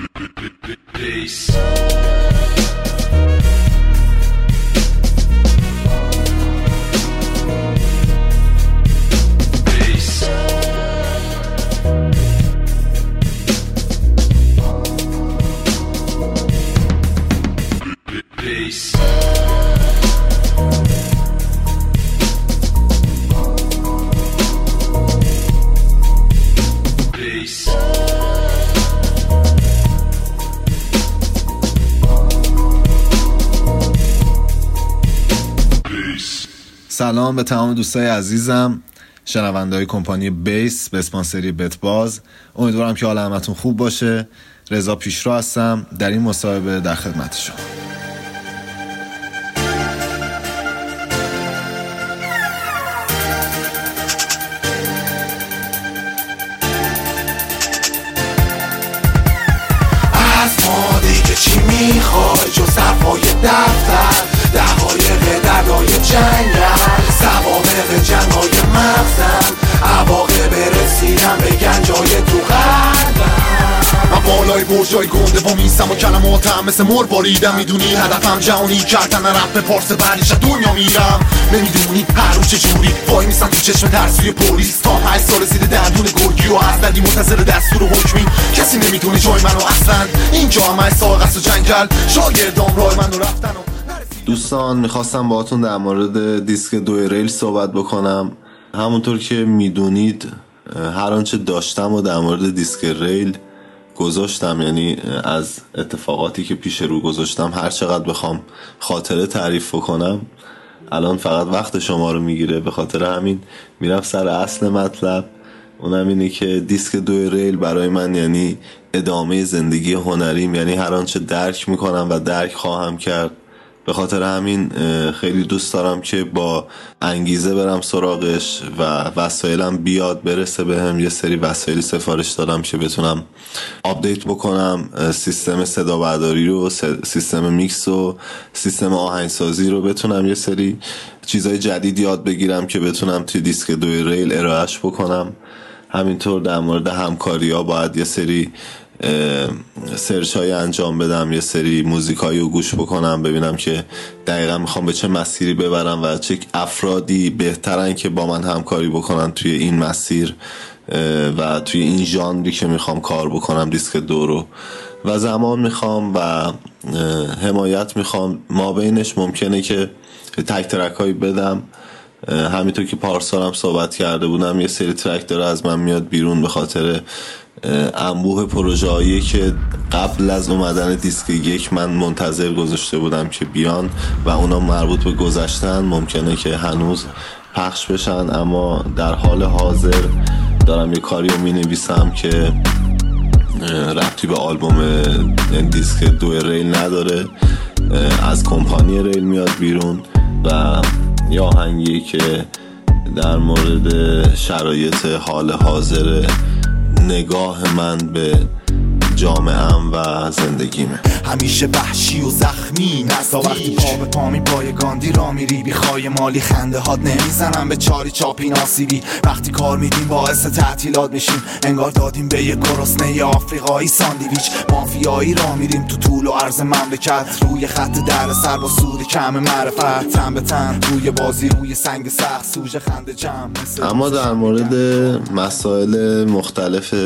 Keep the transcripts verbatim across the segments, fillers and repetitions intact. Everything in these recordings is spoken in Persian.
سلام به تمام دوستای عزیزم شنونده های کمپانی بیس به اسپانسری بتباز. امیدوارم که حال همتون خوب باشه. رضا پیشرو هستم، در این مصاحبه در خدمت شما. از ما دیگه چی میخوای جز صفای دفتر، دقایق دردای جنگل، سوابق جنگای مغزم، عواقب رسیدن به گنجای تو قلبم. من بالای برجای گنده با میستم و کلماتم مثل مر باریدم. میدونی هدفم جهانی کردن رپ پارس، بعدش دنیا میرم. نمیدونی هر روز چجوری وای میستم تو چشم ترسوی پلیس. تا هشت سال رسیده دندون گرگی و از دردی منتظر دستور و حکمی. کسی نمیدونه جای منو اصلا، اینجا همه ساق است و جنگل. شاگردام راه منو رفتن و دوستان میخواستم باهاتون در مورد دیسک دو ریل صحبت بکنم. همونطور که میدونید هر آنچه داشتم و در مورد دیسک ریل گذاشتم، یعنی از اتفاقاتی که پیش رو گذاشتم هر چقدر بخوام خاطره تعریف کنم الان فقط وقت شما رو میگیره. به خاطر همین میرم سر اصل مطلب، اونم اینه که دیسک دو ریل برای من یعنی ادامه زندگی هنریم، یعنی هر آنچه درک میکنم و درک خواهم کرد. به خاطر همین خیلی دوست دارم که با انگیزه برم سراغش و وسایلم بیاد برسه به هم. یه سری وسایل سفارش دادم که بتونم آپدیت بکنم سیستم صدا برداری رو، سیستم میکس و سیستم آهنگسازی رو، بتونم یه سری چیزای جدید یاد بگیرم که بتونم توی دیسک دو ریل ارائهش بکنم. همینطور در مورد همکاری ها باید یه سری سرچ های انجام بدم، یه سری موزیک هایی رو گوش بکنم، ببینم که دقیقا میخوام به چه مسیری ببرم و چه افرادی بهترن که با من همکاری بکنن توی این مسیر و توی این ژانری که میخوام کار بکنم دیسک دو رو. و زمان میخوام و حمایت میخوام. ما بینش ممکنه که تک ترک هایی بدم، همینطور که پارسال هم صحبت کرده بودم یه سری ترک داره از من میاد بیرون به خاطر انبوه پروژه هایی که قبل از اومدن دیسک یک من منتظر گذاشته بودم که بیان و اونا مربوط به گذشتن، ممکنه که هنوز پخش بشن. اما در حال حاضر دارم یه کاری رو می نویسم که ربطی به آلبوم دیسک دو ریل نداره، از کمپانی ریل میاد بیرون و یه آهنگی که در مورد شرایط حال حاضر نگاه من به جامعه‌ام و زندگیمه. همیشه وحشی و زخمی نستا وقتی پا به پا می پای گاندی را میری، بیخوای مالی خنده هات نمیزنم به چاری چاپی ناسیبی. وقتی کار میدیم باعث تعطیلات میشیم، انگار دادیم به یک گرسنه آفریقایی ساندویچ. مافیایی را میریم تو طول و عرض مملکت، روی خط در سر با سود کم معرفت، تن به تن روی بازی روی سنگ سخت سوژه خنده جمع. اما در مورد مسائل مختلف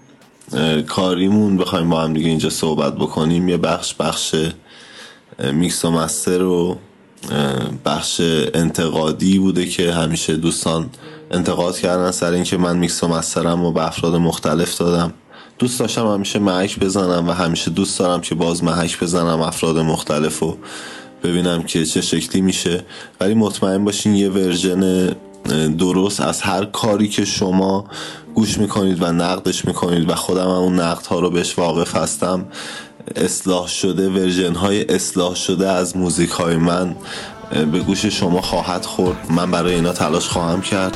کاریمون بخوایم با هم دیگه اینجا صحبت بکنیم، یه بخش بخش میکس و مستر و بخش انتقادی بوده که همیشه دوستان انتقاد کردن سر این که من میکس و مسترم و به افراد مختلف دادم. دوست داشتم همیشه محک بزنم و همیشه دوست دارم که باز محک بزنم افراد مختلف و ببینم که چه شکلی میشه. ولی مطمئن باشین یه ورژن درست از هر کاری که شما گوش میکنید و نقدش میکنید و خودم هم اون نقدها رو بهش واقف هستم، اصلاح شده ورژن های اصلاح شده از موزیک های من به گوش شما خواهد خورد. من برای اینا تلاش خواهم کرد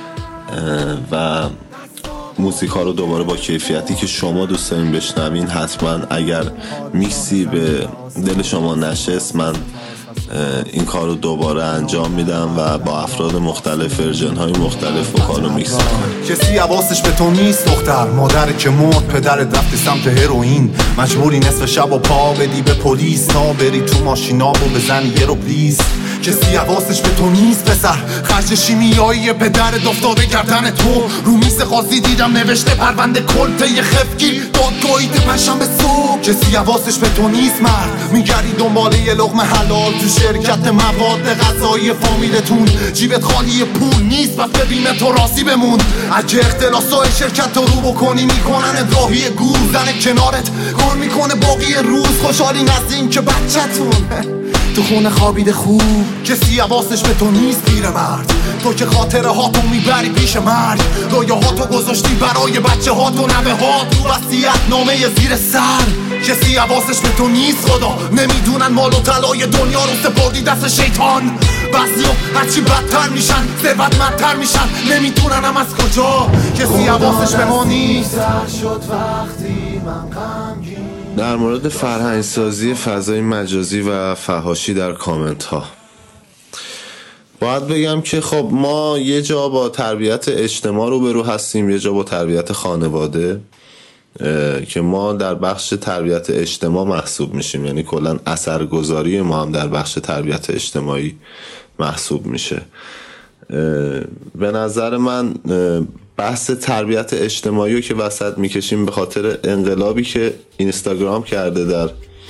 و موزیک ها رو دوباره با کیفیتی که شما دوست دارین بشنوین. حتما اگر میکسی به دل شما نشست من این کار رو دوباره انجام میدم و با افراد مختلف ورژن های مختلف وکال رو میکس میکنم. کسی حواسش به تو نیست دختر، مادر که مرد، پدرت رفت سمت هروئین، مجبوری نصف شب و پا بدی به پلیس تا بری تو ماشینا و بزنی یه رو پلیز. کسی حواسش به تو نیست پسر، خرج شیمیایی پدرت افتاده گردن تو، رو میز قاضی دیدم نوشته پرونده کلته یه خفگی دادگاهی پنجشنبه صبح. کسی حواسش به تو نیست مرد، میگردی دنبال یه لقمه حلال تو شرکت مواد غذایی فامیلتون، جیبت خالی پول نیست و ببینه تو راضی بمون. اگه اختلاسای شرکت رو رو بکنی میکنن راهی گور، زن کنارت کار میکنه باقی روز، خوشحالی نزدین که بچه‌تون تو خونه خوابیده خوب. کسی حواسش به تو نیست پیرمرد، تو که خاطره هاتو میبری پیش مرگ، رویا هاتو گذاشتی برای بچه هاتو نوه هات تو وصیت نامه زیر سر. کسی حواسش به تو نیست خدا، نمیدونن مال و طلای دنیا رو سپردی دست شیطان. بعضیا هرچی بدتر میشن ثروتمندتر میشن، نمیدونن هم از کجا. کسی حواسش به ما نیست. شد وقتی من غمگین. در مورد فرهنگسازی فضای مجازی و فحاشی در کامنت ها باید بگم که خب ما یه جا با تربیت اجتماع روبرو هستیم، یه جا با تربیت خانواده، که ما در بخش تربیت اجتماع محسوب میشیم، یعنی کلا اثرگذاری ما هم در بخش تربیت اجتماعی محسوب میشه. به نظر من بحث تربیت اجتماعی رو که وسط میکشیم به خاطر انقلابی که اینستاگرام کرده در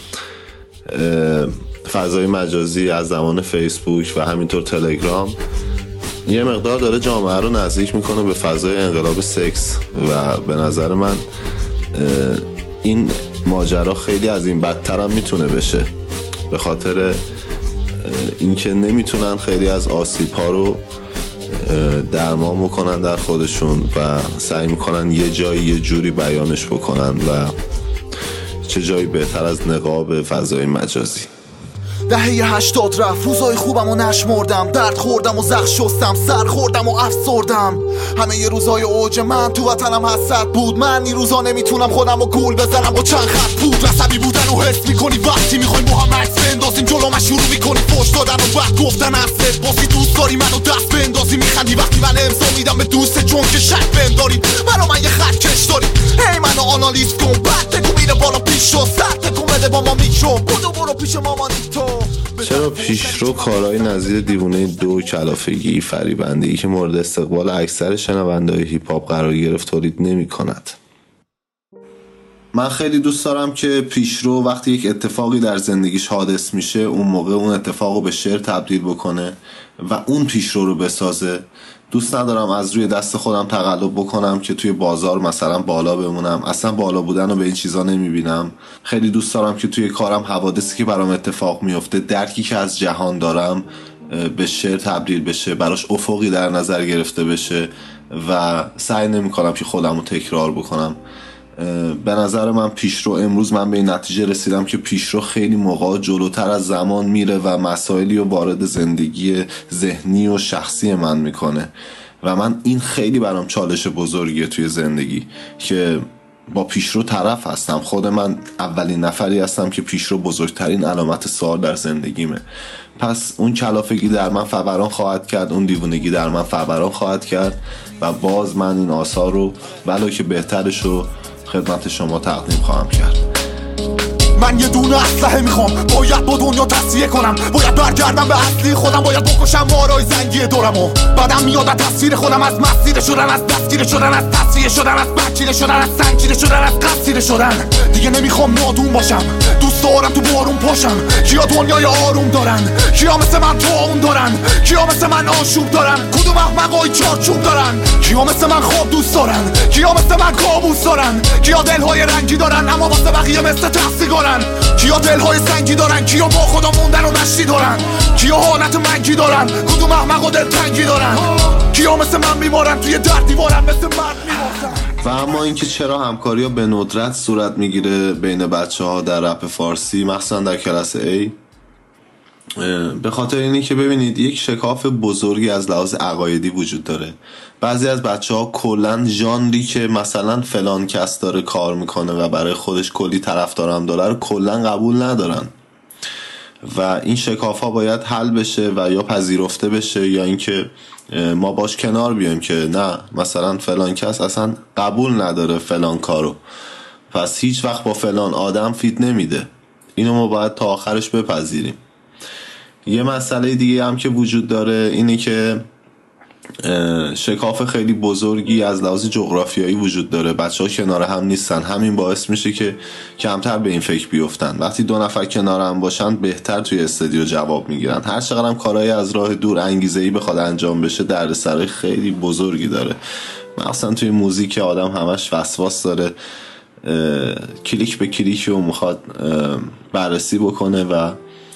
فضای مجازی از زمان فیسبوک و همینطور تلگرام، یه مقدار داره جامعه رو نزدیک میکنه به فضای انقلاب سکس و به نظر من این ماجرا خیلی از این بدتر هم میتونه بشه، به خاطر اینکه نمیتونن خیلی از آسیب ها رو درمان بکنن در خودشون و سعی میکنن یه جایی یه جوری بیانش بکنن و چه جایی بهتر از نقاب فضای مجازی. دهه هشتاد رفت، روزای خوبم و نشمردم، درد خوردم و زخم شستم، سر خوردم و افسردم. همه ی روزای اوج من تو وطنم حسرت بود، من این روزا نمیتونم خودم رو گول بزنم با چند خط بود. عصبی بودن و حس میکنی وقتی میخوایم با هم عکس بندازیم، جلوم شروع میکنی فوش دادن و بعد گفتن حرفت باسی، دوست داری منو دست بندازی، میخندی وقتی من امضا میدم به دوست چون که شک بهم داری، برا من یه خط کش داری، هی منو آنالیز کن، بعد تکو میره بالا پیش و سر تکو بده با ما میکرو، بودو برو پیش مامانی تو. چرا پیشرو کارهای نظیر دیوونه دو، کلافگی، فریبندگی که مورد استقبال اکثر شنونده‌های هیپ هاپ قرار گرفت تولید نمی کند؟ من خیلی دوست دارم که پیشرو وقتی یک اتفاقی در زندگیش حادث میشه اون موقع اون اتفاق رو به شعر تبدیل بکنه و اون پیشرو رو بسازه. دوست ندارم از روی دست خودم تقلب بکنم که توی بازار مثلا بالا بمونم، اصلا بالا بودن رو به این چیزا نمیبینم. خیلی دوست دارم که توی کارم حوادثی که برام اتفاق میفته، درکی که از جهان دارم به شعر تبدیل بشه، براش افقی در نظر گرفته بشه و سعی نمی کنم که خودم رو تکرار بکنم. به نظر من پیشرو، امروز من به این نتیجه رسیدم که پیشرو خیلی موقع جلوتر از زمان میره و مسائلی رو وارد زندگی ذهنی و شخصی من میکنه و من این خیلی برام چالش بزرگیه توی زندگی که با پیشرو طرف هستم. خود من اولین نفری هستم که پیشرو بزرگترین علامت سوال در زندگیمه. پس اون کلافگی در من فوران خواهد کرد، اون دیوونگی در من فوران خواهد کرد و باز من این آثار رو ولو که بهترش رو خدمت شما تقدیم خواهم کرد. من یه دونه اسلحه میخوام، باید با دنیا تصفیه کنم، باید برگردم به اصلی خودم، باید بکشم مارای زنگی دورمو. بعدم میاد از تصویر خودم، از مسیر شدن، از دستگیر شدن، از تصفیه شدن، از بچیره شدن، از سنگیره شدن، از قصیره شدن. دیگه نمیخوام نادون باشم، دوست دارم تو بارون پاشم. کیا دنیای آروم دارن، کیا مثل من طاعون دارن، کیا مثل من آشوب دارن، کدوم احمقای چارچوب دارن، کیا مثل من خواب دوست دارن، کیا مثل من کابوس دارن، کیا دلهای رنگی دارن اما واسه بقیه مثل تفسیگارن، کیا دلهای سنگی دارن، کیا با خدا موندن و نشتی دارن، کیا حالت منگی دارن، کدوم احمق و دلتنگی دارن، کیا مثل من میمارن توی در دیوارن مثل مرد میمارن. و اما اینکه چرا همکاری ها به ندرت صورت میگیره بین بچه ها در رپ فارسی، مخصوصا در کلاس A، به خاطر اینی که ببینید یک شکاف بزرگی از لحاظ عقایدی وجود داره. بعضی از بچه ها کلن ژانری که مثلا فلان کس داره کار میکنه و برای خودش کلی طرفدار هم داره رو کلن قبول ندارن و این شکاف ها باید حل بشه و یا پذیرفته بشه یا اینکه ما باش کنار بیایم که نه مثلا فلان کس اصلا قبول نداره فلان کارو، پس هیچ وقت با فلان آدم فیت نمیده. اینو ما باید تا آخرش بپذیریم. یه مسئله دیگه هم که وجود داره اینه که شکاف خیلی بزرگی از لحاظ جغرافیایی وجود داره، بچه ها کنار هم نیستن، همین باعث میشه که کمتر به این فکر بیفتن. وقتی دو نفر کنار هم باشن بهتر توی استودیو جواب میگیرن. هر چقدر هم کارهای از راه دور انگیزه‌ای بخواد انجام بشه دردسرای خیلی بزرگی داره، مثلا توی موزیک آدم همش وسواس داره، کلیک به کلیک رو میخواد بررسی بکنه و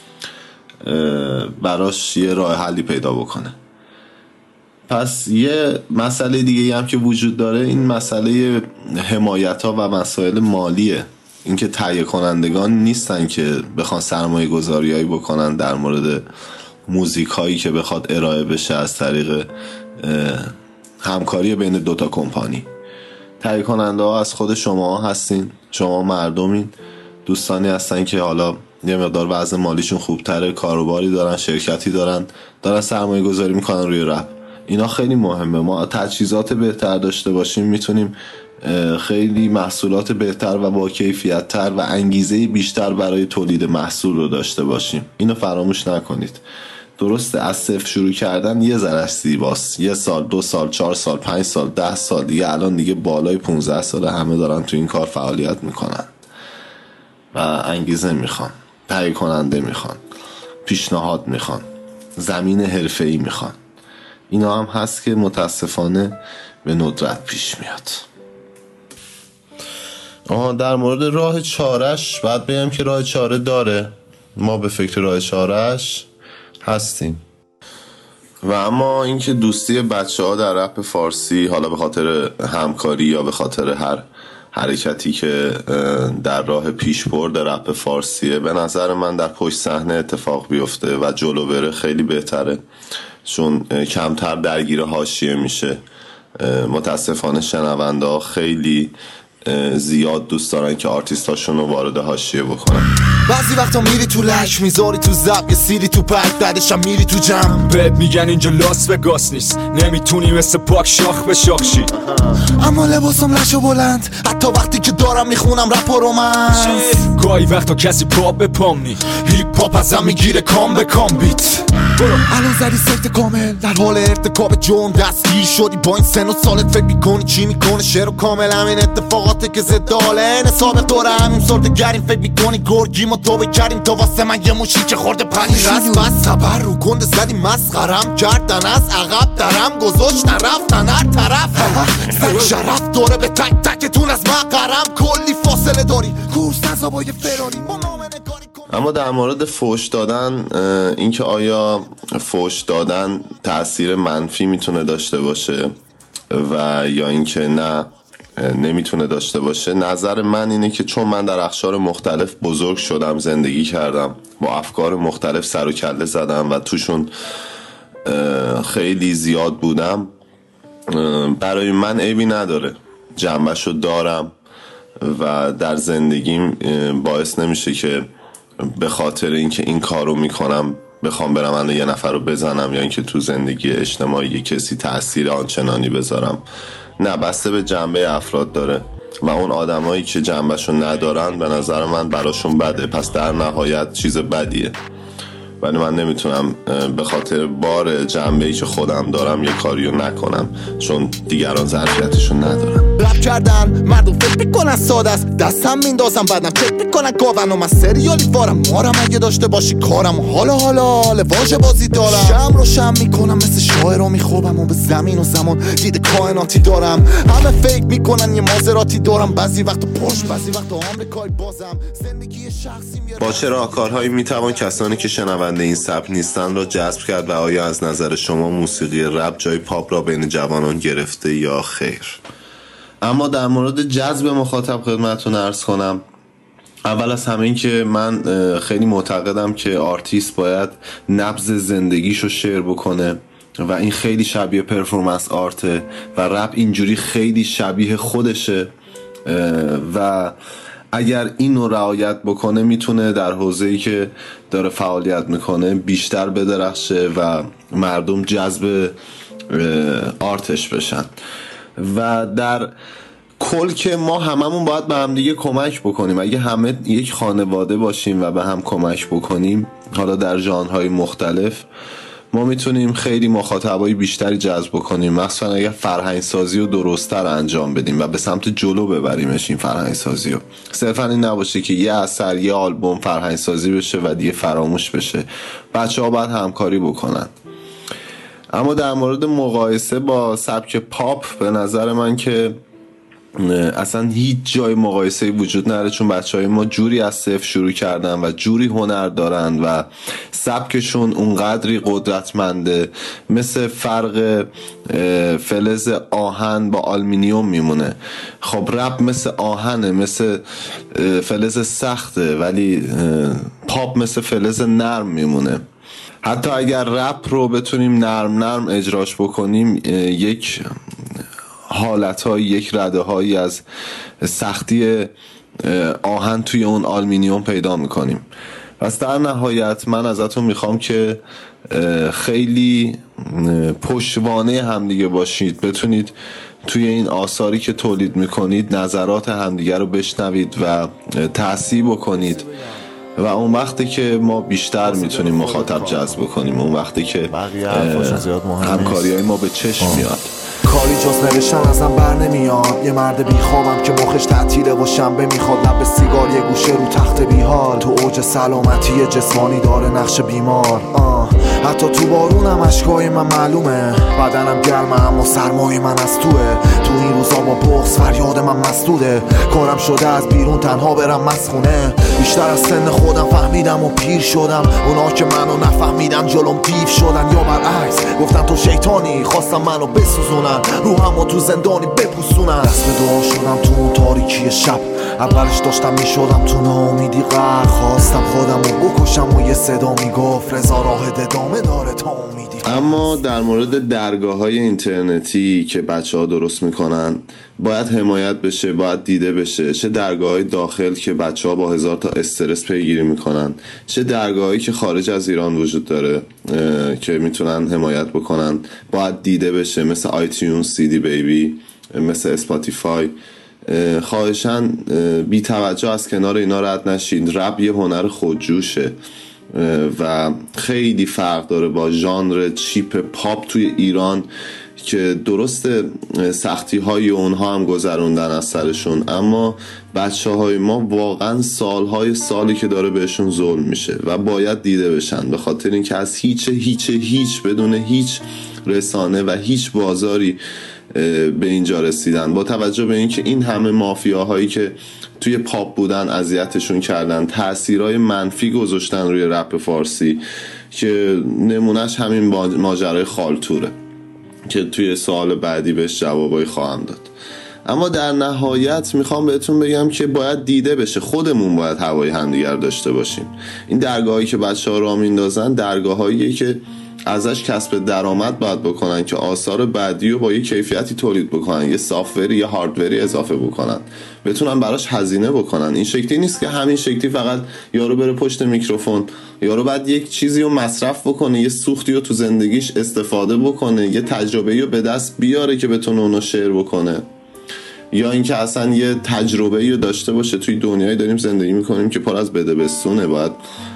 براش یه راه حلی پیدا بکنه. پس یه مسئله دیگه هم که وجود داره این مسئله حمایت ها و مسائل مالیه. اینکه تهیه کنندگان نیستن که بخوان سرمایه گذاری هایی بکنن در مورد موزیک هایی که بخواد ارائه بشه از طریق همکاری بین دوتا کمپانی. تهیه کننده ها از خود شما هستین، شما مردمین، دوستانی هستن که حالا یه مقدار وضع مالیشون خوبتره، کاروباری دارن، شرکتی دارن، دارن سرمایه گذاری میکنن روی رپ. اینا خیلی مهمه. ما تجهیزات بهتر داشته باشیم میتونیم خیلی محصولات بهتر و با کیفیت تر و انگیزه بیشتر برای تولید محصول رو داشته باشیم. اینو فراموش نکنید. درسته از صفر شروع کردن یه ذره زیباست، یه سال، دو سال، چهار سال، پنج سال، ده سال، دیگه الان دیگه بالای پونزده سال همه دارن تو این کار فعالیت میکنن و انگیزه میخوان، تهیه کننده میخوان، پیشنهاد میخوان، زمین حرفه‌ای میخوان. اینا هم هست که متاسفانه به ندرت پیش میاد. آها در مورد راه چارش باید بگم که راه چاره داره، ما به فکر راه چارش هستیم. و اما اینکه دوستی بچه ها در رپ فارسی، حالا به خاطر همکاری یا به خاطر هر حرکتی که در راه پیشبرد رپ فارسیه، به نظر من در پشت صحنه اتفاق بیفته و جلو بره خیلی بهتره، چون کمتر درگیر حاشیه میشه. متاسفانه شنونده ها خیلی زیاد دوست دارن که آرتیست هاشون رو وارد حاشیه بکنن. بعضی وقتا میری تو لک، میذاری تو زب، یه سیری تو پک، بعدش هم میری تو جمع. بهت میگن اینجا لاس وگاس نیست، نمیتونی مثل پاک شاخ به شاخ شی. اما لباسم لشو بلند، حتی وقتی که دارم میخونم رپ و رومنس. گاهی وقتا کسی پاپ به پام نی، هیپ هاپ ازم میگیره کام به کام بیت. الان زدی سکت کامل، در حال ارتکاب جرم دستگیر شدی با این سن و سالت. فکر میکنی چی میکنه شعر و کامل، همین اتفاقاته که زداله نصاب دوره همین سرده گریم. فکر میکنی گرگیم و تو بکریم، تو واسه من یه موشی که خورده پنی رست بس سبر رو کنده زدی مسخرم کردن، از عقب درم گذاشتن رفتن هر طرف. زن شرف دوره به تک تکتون از مقرم، کلی فاصله داری کورس نزابای فراری ما نامنه کاری. اما در مورد فوش دادن، اینکه آیا فوش دادن تأثیر منفی میتونه داشته باشه و یا اینکه نه نمیتونه داشته باشه، نظر من اینه که چون من در اقشار مختلف بزرگ شدم، زندگی کردم، با افکار مختلف سر و کله زدم و توشون خیلی زیاد بودم، برای من عیبی نداره، جنبشو دارم و در زندگیم باعث نمیشه که به خاطر اینکه این کارو میکنم بخوام برم الان یه نفر رو بزنم یا اینکه تو زندگی اجتماعی کسی تأثیر آنچنانی بذارم. نه، بسته به جنبه افراد داره و اون آدمایی که جنبهشو ندارن به نظر من براشون بده، پس در نهایت چیز بدیه. ولی من نمیتونم به خاطر بار جنبه‌ای که خودم دارم یه کاریو نکنم چون دیگران ظرفیتشو ندارن. رپ کردن مردم فکر میکنن ساده است، دستم میندازم بعدم فکر میکنن گاون و من سریالی وارم مارم. اگه داشته باشی کارم حالا حالا حال واژه بازی دارم، شم رو شم میکنم مثل شاعر رو میخوابم و به زمین و زمان دید کائناتی دارم. همه فکر میکنن یه مازراتی دارم، بعضی وقت پرش بعضی وقت آمریکایی بازم. زندگی شخصی میاره با چه راهکارهایی میتوان کسانی که شنونده این سبک نیستن را جذب کرد و آیا از نظر شما موسیقی رپ جای پاپ را بین جوانان گرفته یا خیر؟ اما در مورد جذب مخاطب خدمتتون عرض کنم، اول از همه این که من خیلی معتقدم که آرتیست باید نبض زندگیشو شیر بکنه و این خیلی شبیه پرفورمنس آرته و رپ اینجوری خیلی شبیه خودشه و اگر اینو رعایت بکنه میتونه در حوزه‌ای که داره فعالیت میکنه بیشتر بدرخشه و مردم جذب آرتش بشن. و در کل که ما هممون باید به هم دیگه کمک بکنیم. اگه همه یک خانواده باشیم و به هم کمک بکنیم، حالا در ژانرهای مختلف، ما میتونیم خیلی مخاطبای بیشتری جذب کنیم، مخصوصا اگر فرهنگ سازی رو درست‌تر انجام بدیم و به سمت جلو ببریمش. این فرهنگ سازی رو صرفا این نباشه که یه اثر، یه آلبوم فرهنگ سازی بشه و دیگه فراموش بشه. بچه‌ها باید همکاری بکنن. اما در مورد مقایسه با سبک پاپ، به نظر من که اصلا هیچ جای مقایسه‌ای وجود نداره، چون بچهای ما جوری از صفر شروع کردن و جوری هنر دارن و سبکشون اونقدری قدرتمنده، مثل فرق فلز آهن با آلومینیوم میمونه. خب رپ مثل آهنه، مثل فلز سخته، ولی پاپ مثل فلز نرم میمونه. حتی اگر رپ رو بتونیم نرم نرم اجراش بکنیم، یک حالتهای، یک رده هایی از سختی آهن توی اون آلومینیوم پیدا میکنیم. پس در نهایت من ازتون میخوام که خیلی پشتوانه همدیگه باشید، بتونید توی این آثاری که تولید میکنید نظرات همدیگه رو بشنوید و تحصیل بکنید و اون وقتی که ما بیشتر میتونیم مخاطب جذب کنیم، اون وقتی که همکاری‌های ما به چشم میاد. کاری جز نوشتن ازم بر نمیاد. یه مرد بیخوابم که مخش تعطیله و شنبه میخواد لب سیگار یه گوشه رو تخت بیحال. تو اوج سلامتی جسمانی داره نقش بیمار. آه. حتی تو بارونم اشکای من معلومه. بدنم گرمه اما سرمای من از توه. تو این روزا با بغض فریاد من مسدوده. کارم شده از بیرون تنها برم مسخونه. بیشتر از سن خودم فهمیدم و پیر شدم. اونا که منو نفهمیدن جلوم دیو شدن، یا برعکس گفتن تو شیطانی، خواستم منو بسوزونن، روحمو تو زندانی بپوسونن. دست به دعا شدم تو اون تاریکی شب. اولش داشتم میشدم تو ناامیدی غرق. خواستم خودمو بکشم و یه صدا میگفت رضا راه ادامه داره تا امیدی. اما در مورد درگاه‌های اینترنتی که بچه‌ها درست میکنن باید حمایت بشه، باید دیده بشه. چه درگاه‌های داخل که بچه‌ها با هزار تا استرس پیگیری میکنن، چه درگاه‌هایی که خارج از ایران وجود داره که میتونن حمایت بکنن، باید دیده بشه، مثل آیتیونز، سی دی بیبی، مثل اسپاتیفای. خواهشاً بی توجه از کنار اینا رد نشید. رپ یه هنر خودجوشه و خیلی فرق داره با ژانر چیپ پاپ توی ایران که درست سختی های اونها هم گذروندن از سرشون، اما بچه های ما واقعا سالهای سالی که داره بهشون ظلم میشه و باید دیده بشن، به خاطر اینکه از هیچ هیچ هیچ بدون هیچ رسانه و هیچ بازاری به اینجا رسیدن. با توجه به اینکه این همه مافیاهایی که توی پاپ بودن اذیتشون کردن، تأثیرهای منفی گذاشتن روی رپ فارسی که نمونهش همین ماجرای خالتوره که توی سوال بعدی بهش جوابای خواهم داد. اما در نهایت میخوام بهتون بگم که باید دیده بشه، خودمون باید هوای همدیگر داشته باشیم. این درگاهایی که بچه‌ها راه میندازن درگاهاییه که ازش کسب درآمد باید بکنن که آثار بعدی رو با یه کیفیتی تولید بکنن، یه سافت‌وری یا هاردوری اضافه بکنن، بتونن براش هزینه بکنن. این شکلی نیست که همین شکلی فقط یارو بره پشت میکروفون، یارو بعد یک چیزی رو مصرف بکنه، یه سوختی رو تو زندگیش استفاده بکنه، یه تجربه‌ای رو به دست بیاره که بتونه اونو شیر بکنه، یا اینکه اصلا یه تجربه‌ای رو داشته باشه. توی دنیایی داریم زندگی میکنیم که پر از بده بستونه، باید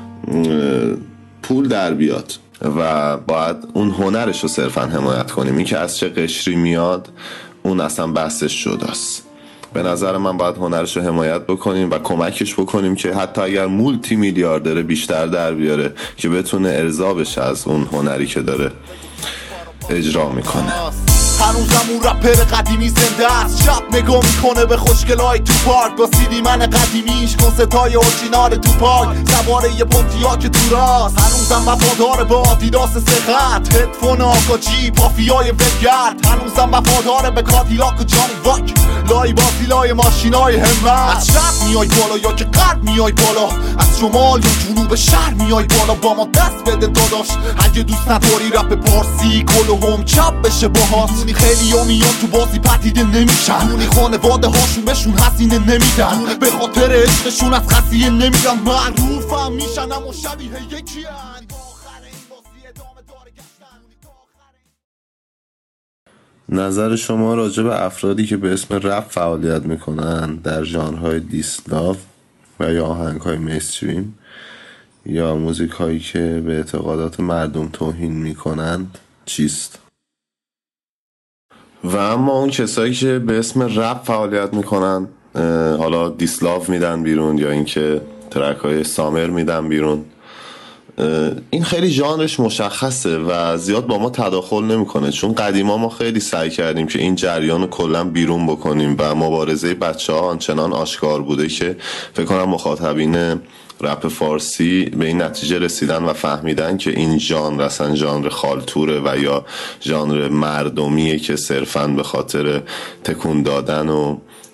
پول در بیاد و باید اون هنرش رو صرفا حمایت کنیم. این که از چه قشری میاد اون اصلا بحثش جداست. به نظر من باید هنرش رو حمایت بکنیم و کمکش بکنیم که حتی اگر مولتی میلیاردره بیشتر در بیاره که بتونه ارضا بشه از اون هنری که داره اجرا میکنه. هنوزم اون رپر قدیمی زنده است، شب نگاه میکنه به خوشگلای تو پارک با سیدی من قدیمیش، کنستای اورجینال تو پارک، سواره یه پونتیاک تو راست. هنوزم وفادار به آدیداس سخت، هدفون آکاجی پافیای ولگرد. هنوزم وفادار به کادیلاک و جانی واک، لای بازی لای ماشینای همت. از شب میای بالا یا که غرب میای بالا، از شمال یا جنوب شهر میای بالا، با ما دست بده داداش. اگه دوست نداری رپ پارسی کل هم چپ بشه باهات، میدونی خیلی ها میان تو بازی پدیده نمیشن، دونی خانواده هاشون بهشون حسینه نمیدن، به خاطر عشقشون از خسیه نمیدن، معروفم میشن اما شبیه یکی هن. نظر شما راجع به افرادی که به اسم رپ فعالیت میکنن در ژانرهای دیسلاو و یا آهنگ‌های مینستریم یا موزیک هایی که به اعتقادات مردم توهین میکنند چیست؟ و اما اون کسایی که به اسم رپ فعالیت میکنن، حالا دیسلاو میدن بیرون یا اینکه ترک های سامر میدن بیرون، این خیلی ژانرش مشخصه و زیاد با ما تداخل نمیکنه، چون قدیما ما خیلی سعی کردیم که این جریان رو کلا بیرون بکنیم و مبارزه بچه ها آنچنان آشکار بوده که فکر کنم مخاطبین رپ فارسی به این نتیجه رسیدن و فهمیدن که این ژانر اصلا ژانر خالتوره و یا ژانر مردمیه که صرفاً به خاطر تکون دادن و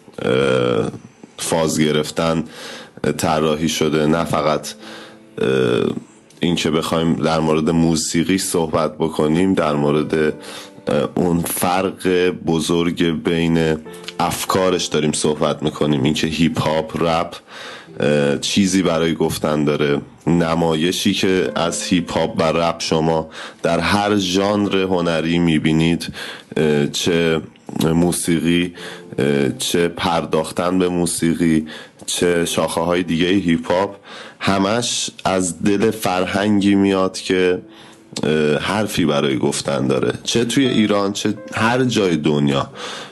فاز گرفتن طراحی شده، نه فقط این که بخوایم در مورد موسیقی صحبت بکنیم، در مورد اون فرق بزرگ بین افکارش داریم صحبت میکنیم، این که هیپ هاپ رپ چیزی برای گفتن داره، نمایشی که از هیپ هاپ و رپ شما در هر ژانر هنری میبینید، چه موسیقی، چه پرداختن به موسیقی، چه شاخه های دیگه هیپ هاپ، همش از دل فرهنگی میاد که حرفی برای گفتن داره، چه توی ایران چه هر جای دنیا.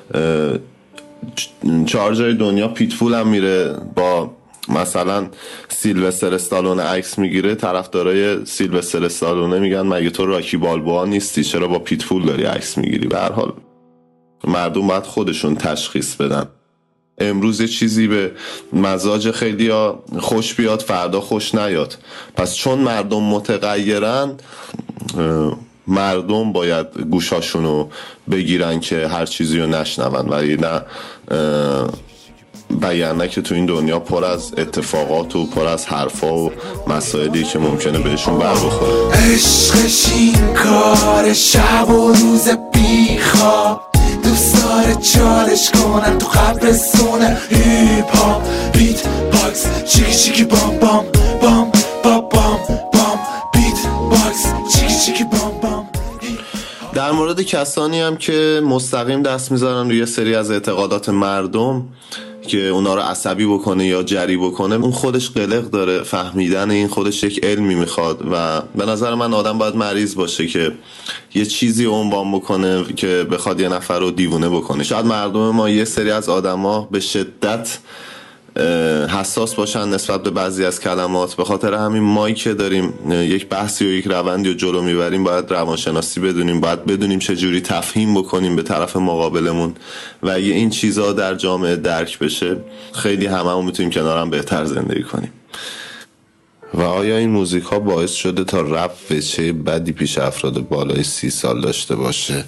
چهار جای دنیا پیتفول هم میره با مثلا سیلوستر استالونه عکس میگیره، طرفدارای سیلوستر استالونه میگن مگه تو راکی بالبوآ نیستی، چرا با پیتفول داری عکس میگیری؟ به هر حال مردم باید خودشون تشخیص بدن. امروز یه چیزی به مزاج خیلی ها خوش بیاد، فردا خوش نیاد، پس چون مردم متغیرن مردم باید گوشاشونو بگیرن که هر چیزی رو نشنون، ولی نه بیانه که تو این دنیا پر از اتفاقات و پر از حرفا و مسائلی که ممکنه بهشون بر بخوره. عشقش این کار شب و روز بیخواب، دوست داره چالش کنن تو قبرستونه، هیپ هاپ بیت باکس چیکی چیکی بام بام بام بام بام بام بیت باکس چیکی چیکی بام بام. در مورد کسانی هم که مستقیم دست میذارن روی سری از اعتقادات مردم که اونا رو عصبی بکنه یا جری بکنه، اون خودش قلق داره، فهمیدن این خودش یک علمی میخواد و به نظر من آدم باید مریض باشه که یه چیزی عنوان بکنه که بخواد یه نفر رو دیوونه بکنه. شاید مردم ما یه سری از آدما به شدت حساس باشن نسبت به بعضی از کلمات، به خاطر همین مایی که داریم یک بحثی و یک روندی رو جلو میبریم باید روانشناسی بدونیم، باید بدونیم چجوری تفهیم بکنیم به طرف مقابلمون و اگه این چیزا در جامعه درک بشه خیلی هممون میتونیم کنار هم بهتر زندگی کنیم. و آیا این موزیک ها باعث شده تا رپ وجه بدی پیش افراد بالای سی سال داشته باشه؟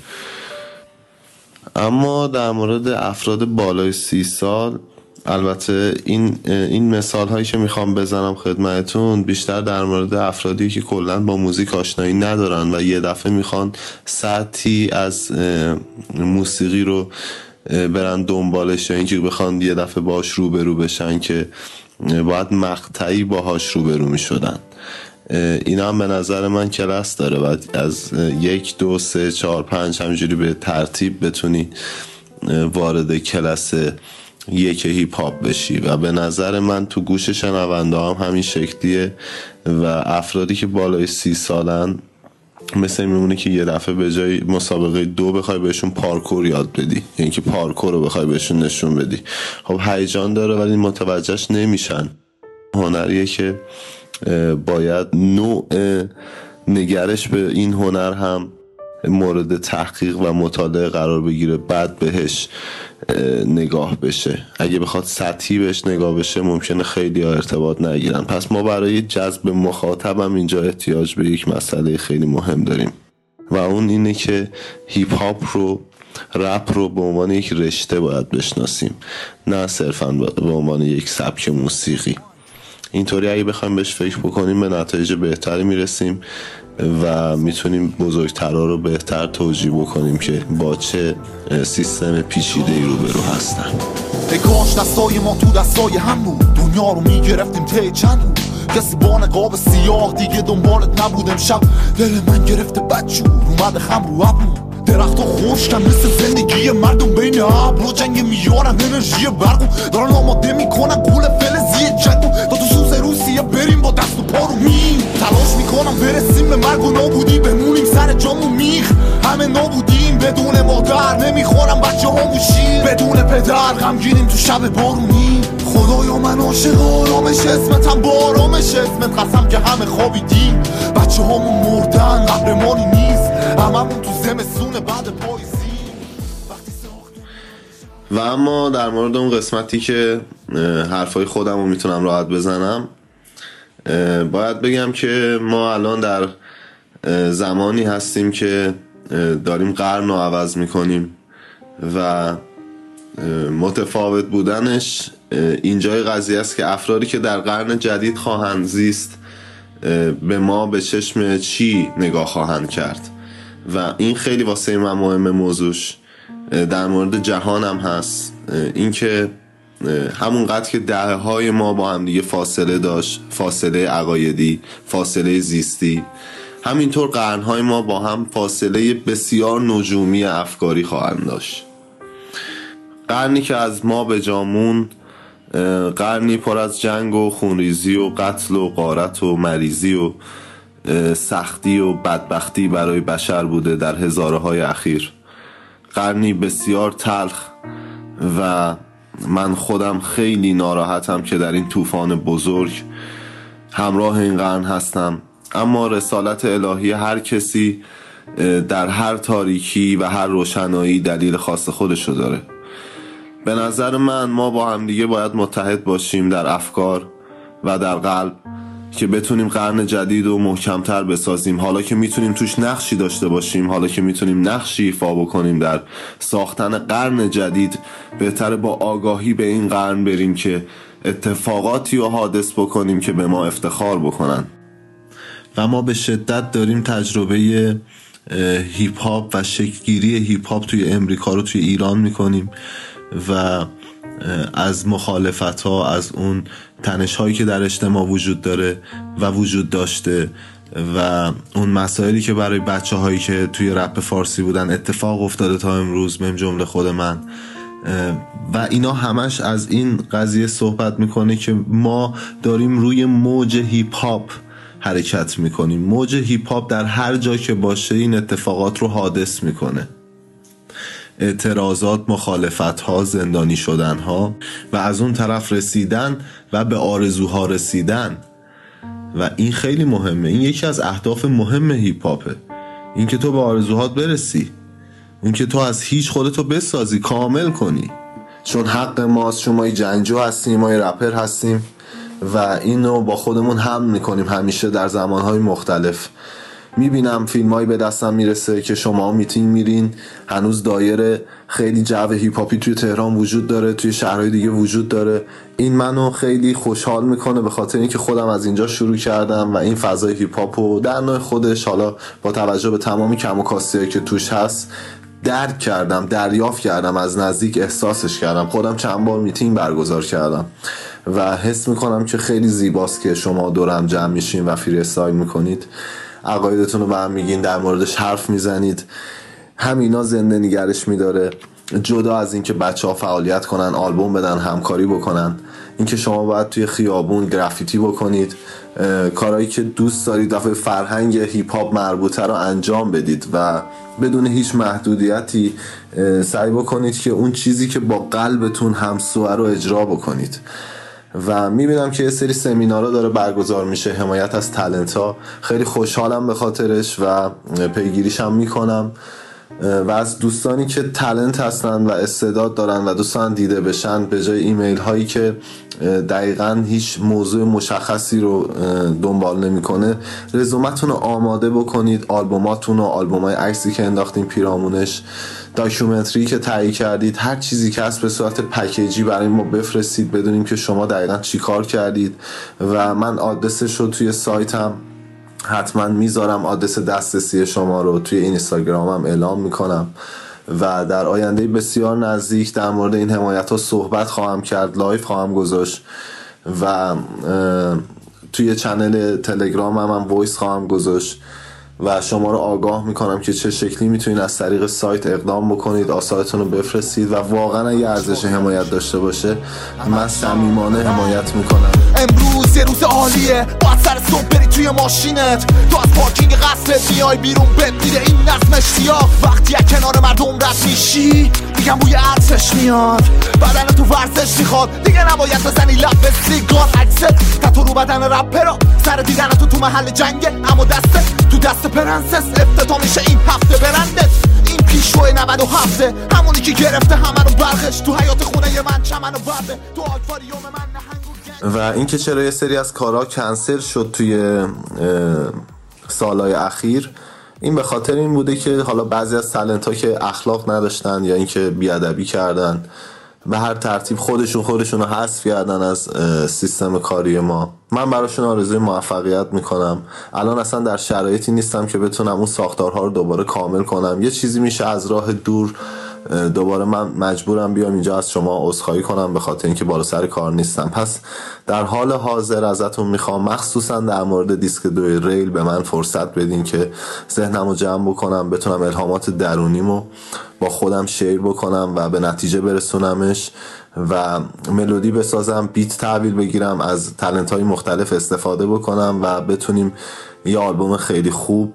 اما در مورد افراد بالای سی سال، البته این این مثال هایی که میخوام بزنم خدمتتون بیشتر در مورد افرادی که کلا با موزیک آشنایی ندارن و یه دفعه میخوان سطحی از موسیقی رو برن دنبالش، یا اینکه بخوان یه دفعه باهاش روبرو بشن که باید مقطعی باهاش روبرو میشدن. اینا هم به نظر من کلاس داره، باید از یک دو سه چهار پنج همینجوری به ترتیب بتونی وارد کلاس یک هیپ هاپ بشی و به نظر من تو گوش شنونده هم همین شکلیه و افرادی که بالای سی سالن مثل میمونه که یه دفعه به جای مسابقه دو بخوای بهشون پارکور یاد بدی، یعنی که پارکور رو بخوای بهشون نشون بدی، خب هیجان داره ولی متوجهش نمیشن. هنریه که باید نوع نگرش به این هنر هم مورد تحقیق و مطالعه قرار بگیره، بعد بهش نگاه بشه. اگه بخواد سطحی بهش نگاه بشه ممکنه خیلی ها ارتباط نگیرن. پس ما برای جذب مخاطب هم اینجا احتیاج به یک مسئله خیلی مهم داریم و اون اینه که هیپ هاپ رو، رپ رو به عنوان یک رشته باید بشناسیم، نه صرفاً به عنوان یک سبک موسیقی. اینطوری اگه بخوایم بهش فکر بکنیم به نتایج بهتری میرسیم و میتونیم بزرگترها رو بهتر توجیه بکنیم که با چه سیستم پیچیده‌ای روبرو هستن. ای کاش دستای ما تو دستای هم بود، دنیا رو میگرفتیم ته چند بود، کسی با نقاب سیاه دیگه دنبالت نبود. امشب دل من گرفته بدجور اومده خم رو ابرو، درخت و خشکن مثل زندگی مردم بین ابرو، جنگ میارن انرژی برقو دارن آماده میکنن گول فلزی جنگو، تا تو سوز روسیه بریم با دست و پا رو میم، تلاش میکنم برسیم به مرگ و نابودی، بمونیم سر جامو میخ همه نابودیم، بدون مادر نمیخورم بچه همو شیر، بدون پدر غمگینیم تو شب بارونی. خدایا من عاشق آرامش اسمتم، با آرامش اسمت قسم که همه خوابیدیم، بچه همون مردن قهرمانی نیست، هممون تو زمستون بعد پاییزی. و اما در مورد اون قسمتی که حرفای خودم رو میتونم راحت بزنم، باید بگم که ما الان در زمانی هستیم که داریم قرن رو عوض میکنیم و متفاوت بودنش اینجای قضیه است که افرادی که در قرن جدید خواهند زیست به ما به چشم چی نگاه خواهند کرد و این خیلی واسه من مهمه. موضوعش در مورد جهان هم هست، اینکه همونقدر که دهه های ما با هم دیگه فاصله داشت، فاصله عقایدی، فاصله زیستی، همینطور قرنهای ما با هم فاصله بسیار نجومی افکاری خواهند داشت. قرنی که از ما به جامون، قرنی پر از جنگ و خونریزی و قتل و غارت و مریضی و سختی و بدبختی برای بشر بوده در هزاره های اخیر. قرنی بسیار تلخ و من خودم خیلی ناراحتم که در این طوفان بزرگ همراه این قرن هستم. اما رسالت الهی هر کسی در هر تاریکی و هر روشنایی دلیل خاص خودشو داره. به نظر من ما با هم دیگه باید متحد باشیم در افکار و در قلب که بتونیم قرن جدید رو محکمتر بسازیم. حالا که میتونیم توش نقشی داشته باشیم، حالا که میتونیم نقشی ایفا بکنیم در ساختن قرن جدید، بهتره با آگاهی به این قرن بریم که اتفاقاتی رو حادث بکنیم که به ما افتخار بکنن. و ما به شدت داریم تجربه هیپ هاپ و شکلگیری هیپ هاپ توی امریکا رو توی ایران میکنیم و از مخالفت ها، از اون تنش هایی که در اجتماع وجود داره و وجود داشته و اون مسائلی که برای بچه هایی که توی رپ فارسی بودن اتفاق افتاده تا امروز، من جمله خود من، و اینا همش از این قضیه صحبت میکنه که ما داریم روی موج هیپ هاپ حرکت میکنیم. موج هیپ هاپ در هر جا که باشه این اتفاقات رو حادث میکنه. اعتراضات، مخالفت ها، زندانی شدن ها و از اون طرف رسیدن و به آرزوها رسیدن. و این خیلی مهمه. این یکی از اهداف مهم هیپ هاپه، این که تو به آرزوهات برسی، این که تو از هیچ خودتو بسازی، کامل کنی. چون حق ماست، چون ما جنگجو هستیم، ما رپر هستیم و اینو با خودمون هم میکنیم همیشه در زمانهای مختلف. میبینم فیلم هایی به دستم میرسه که شما میتینگ میرین، هنوز دایره خیلی جو هیپ هاپی توی تهران وجود داره، توی شهرهای دیگه وجود داره. این منو خیلی خوشحال میکنه به خاطر اینکه خودم از اینجا شروع کردم و این فضای هیپ هاپو در نوع خودش، حالا با توجه به تمامی کم و کاستی‌هایی که توش هست، درک کردم، دریافت کردم، از نزدیک احساسش کردم. خودم چند بار میتینگ برگزار کردم و حس میکنم که خیلی زیباست که شما دورم جمع میشین و فری استایل میکنید، عقایدتون رو به هم میگین، در موردش حرف میزنید. همینا زنده نگرش میداره. جدا از این که بچه ها فعالیت کنن، آلبوم بدن، همکاری بکنن، این که شما باید توی خیابون گرافیتی بکنید، کارهایی که دوست دارید و فرهنگ هیپ هاپ مربوطه رو انجام بدید و بدون هیچ محدودیتی سعی بکنید که اون چیزی که با قلبتون همسوه رو اجرا بکنید. و میبینم که یه سری سمینارها داره برگزار میشه، حمایت از تالنت ها. خیلی خوشحالم به خاطرش و پیگیریش هم میکنم و از دوستانی که تالنت هستن و استعداد دارن و دوستان دیده بشن، به جای ایمیل هایی که دقیقاً هیچ موضوع مشخصی رو دنبال نمیکنه، رزومتون رو آماده بکنید، آلبوماتون و آلبومای عکسی که انداختین پیرامونش، داکیومنتری که تهیه کردید، هر چیزی که هست به صورت پکیجی برای ما بفرستید بدونیم که شما دقیقاً چی کار کردید. و من آدرسش رو توی سایتم حتما میذارم آدرس دسترسی شما رو توی اینستاگرامم اعلام میکنم و در آینده بسیار نزدیک در مورد این حمایت ها صحبت خواهم کرد، لایف خواهم گذاشت و توی چنل تلگرام هم, هم وایس خواهم گذاشت و شما رو آگاه میکنم که چه شکلی میتونید از طریق سایت اقدام بکنید، آثارتون رو بفرستید و واقعا اگه ارزش حمایت داشته باشه من صمیمانه حمایت میکنم. امروز یه روز عالیه، باید سر صبح بری توی ماشینت، تو از پارکینگ قصرت میای بیرون ببینه این نظم اشتیاق. وقتی از کنار مردم رد میشی میگم بوی عطرش میاد، بدن تو ورزش میخواد، دیگه نباید بزنی لب به سیگار. عکست تتو رو بدن رپرا، سر دیدن تو تو محل جنگه، اما دست تو دست پرنسس. افتتاح میشه این هفته برندت، این پیشرو نود و هفته، همونی که گرفته همه رو برقش، تو حیات خونه من چمن و برده، تو آکواریوم من نهنگ. و اینکه چرا یه سری از کارها کنسل شد توی سالهای اخیر، این به خاطر این بوده که حالا بعضی از تالنت ها که اخلاق نداشتن یا اینکه بیادبی کردن به هر ترتیب خودشون خودشون رو حذف کردن از سیستم کاری ما. من براشون آرزوی موفقیت میکنم. الان اصلا در شرایطی نیستم که بتونم اون ساختارها رو دوباره کامل کنم. یه چیزی میشه از راه دور، دوباره من مجبورم بیام اینجا از شما عذرخواهی کنم به خاطر اینکه بالا سر کار نیستم. پس در حال حاضر ازتون میخوام مخصوصا در مورد دیسک دوی ریل به من فرصت بدین که ذهنمو جمع بکنم، بتونم الهامات درونیمو با خودم شیر بکنم و به نتیجه برسونمش و ملودی بسازم، بیت تحویل بگیرم، از تالنت های مختلف استفاده بکنم و بتونیم یه آلبوم خیلی خوب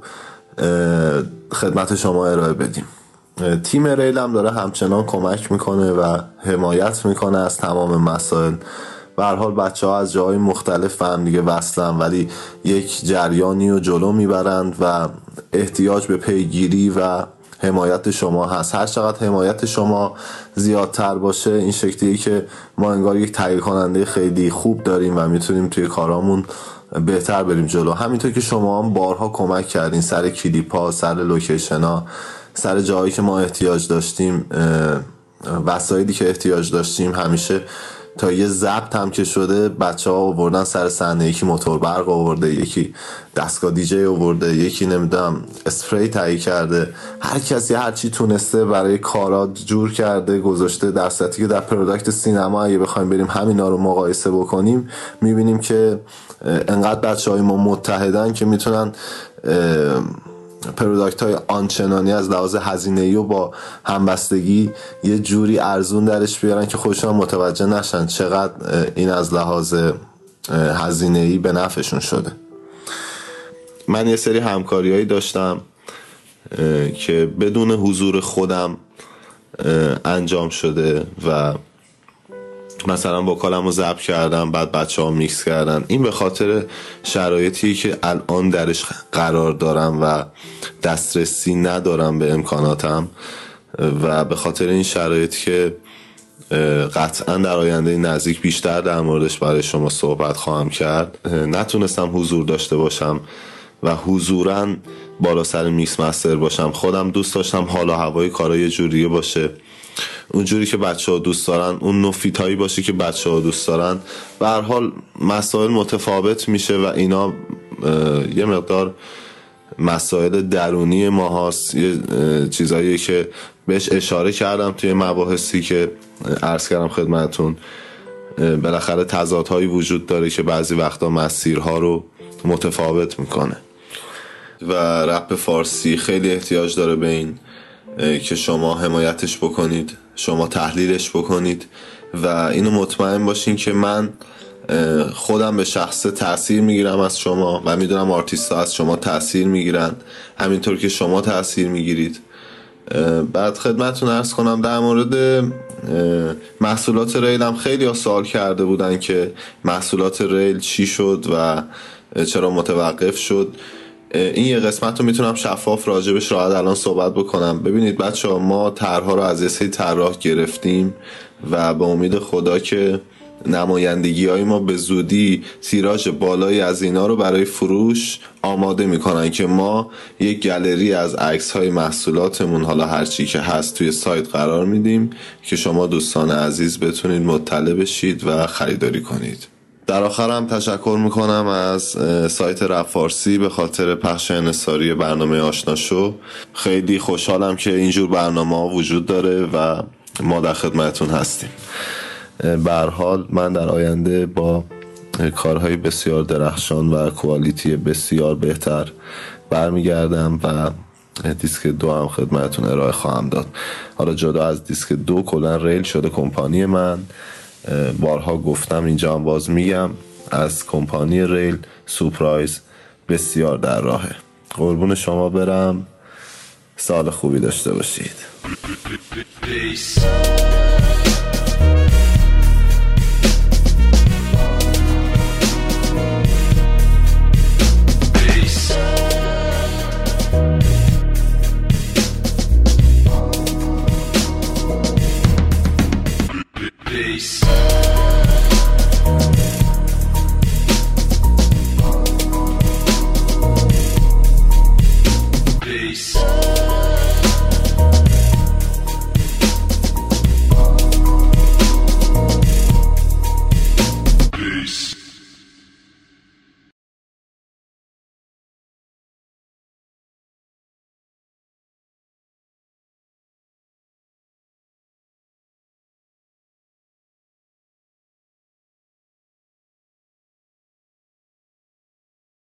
خدمت شما ارائه بدیم. تیم ریل هم داره همچنان کمک میکنه و حمایت میکنه از تمام مسائل. به هر حال بچه ها از جاهای مختلف هم دیگه وصلن ولی یک جریانی رو جلو میبرند و احتیاج به پیگیری و حمایت شما هست. هر چقدر حمایت شما زیادتر باشه این شکلیه که ما انگار یک تهیه کننده خیلی خوب داریم و میتونیم توی کارامون بهتر بریم جلو. همینطور که شما هم بارها کمک کردین سر کلیپ ها، سر لوکیشن ها، سر جایی که ما احتیاج داشتیم، وسایلی که احتیاج داشتیم، همیشه تا یه ضبط هم که شده بچه ها آوردن سر صحنه، یکی موتور برق آورده، یکی دستگاه دیجی آورده، یکی نمیدونم اسپری تهیه کرده، هر کسی هر چی تونسته برای کارات جور کرده گذاشته. در صورتی که در پروداکت سینما اگه بخوایم بریم همینا رو مقایسه بکنیم میبینیم که انقدر بچه های ما متحدن که میتونن پروداکت های آنچنانی از لحاظ هزینه‌ای و با همبستگی یه جوری ارزون درش بیارن که خودشون متوجه نشن چقدر این از لحاظ هزینه‌ای به نفعشون شده. من یه سری همکاریایی داشتم که بدون حضور خودم انجام شده و مثلا وکالم رو ضبط کردم بعد بچه ها میکس کردن. این به خاطر شرایطی که الان درش قرار دارم و دسترسی ندارم به امکاناتم و به خاطر این شرایط که قطعا در آینده نزدیک بیشتر در موردش برای شما صحبت خواهم کرد نتونستم حضور داشته باشم و حضوراً بالا سر میکس مستر باشم. خودم دوست داشتم حال و هوای کارا یه جوریه باشه، اونجوری که بچه ها دوست دارن، اون نوفیت هایی باشه که بچه ها دوست دارن. به هر حال مسائل متفاوت میشه و اینا یه مقدار مسائل درونی ما هست، یه چیزایی که بهش اشاره کردم توی مباحثی که عرض کردم خدمتون. بالاخره تضادهایی وجود داره که بعضی وقتا مسیرها رو متفاوت میکنه و رپ فارسی خیلی احتیاج داره به این که شما حمایتش بکنید، شما تحلیلش بکنید و اینو مطمئن باشین که من خودم به شخص تأثیر میگیرم از شما و میدونم آرتیست ها از شما تأثیر میگیرن همینطور که شما تأثیر میگیرید. بعد خدمتتون عرض کنم در مورد محصولات ریل هم خیلی ها سوال کرده بودن که محصولات ریل چی شد و چرا متوقف شد. این یه قسمت رو میتونم شفاف راجبش راحت الان صحبت بکنم. ببینید بچه ها، ما طرح‌ها رو از یه سری طراح گرفتیم و به امید خدا که نمایندگی های ما به زودی تیراژ بالایی از اینا رو برای فروش آماده میکنن که ما یک گالری از عکس های محصولاتمون حالا هرچی که هست توی سایت قرار میدیم که شما دوستان عزیز بتونید مطلع بشید و خریداری کنید. در آخر هم تشکر میکنم از سایت رپ فارسی به خاطر پخش انحصاری برنامه آشنا شو. خیلی خوشحالم که اینجور برنامه ها وجود داره و ما در خدمتتون هستیم. به هر حال من در آینده با کارهای بسیار درخشان و کوالیتی بسیار بهتر برمیگردم و دیسک دو هم خدمتتون ارائه خواهم داد. حالا جدا از دیسک دو، کلا ریل شده کمپانی من. بارها گفتم، اینجا هم باز میگم، از کمپانی ریل سورپرایز بسیار در راهه. قربون شما برم، سال خوبی داشته باشید.